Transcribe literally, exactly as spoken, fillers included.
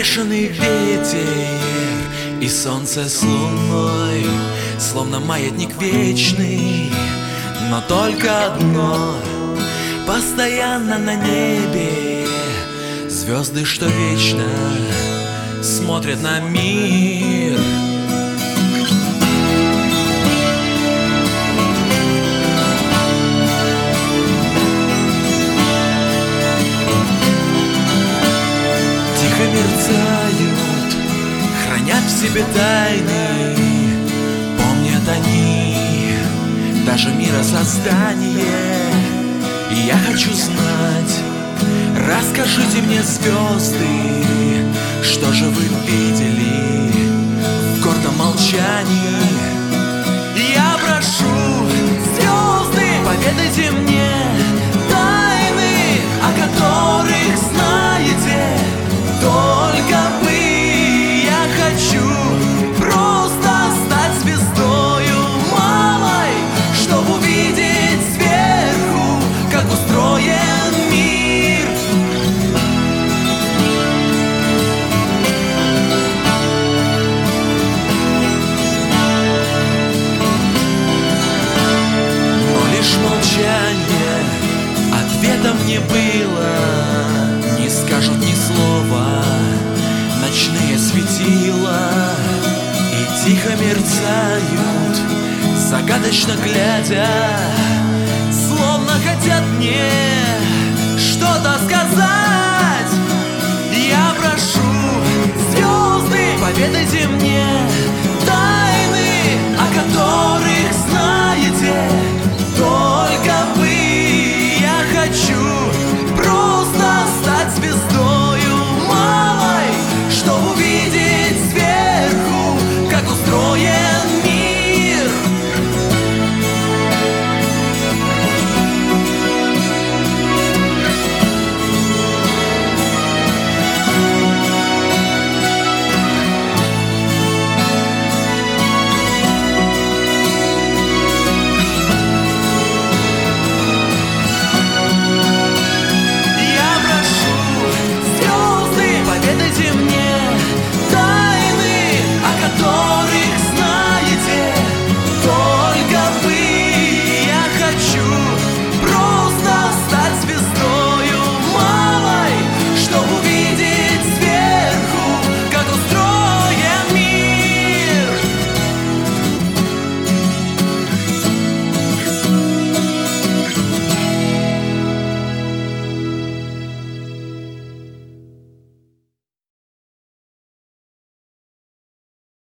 Бешеный ветер и солнце с луной, словно маятник вечный, но только одно постоянно на небе. Звезды, что вечно смотрят на мир. Тихо мерцают, хранят в себе тайны, помнят они даже миросоздание. И я хочу знать, расскажите мне, звезды, что же вы видели в гордом молчании? Я прошу, звезды, поведайте мне тайны, о которых знаете только вы. Я хочу просто стать звездою малой, чтобы увидеть сверху, как устроен мир. Но лишь молчание ответом не было, не скажут ни слова ночные светила, и тихо мерцают, загадочно глядя, словно хотят мне что-то сказать. Я прошу, звезды, поведайте мне тайны, о которых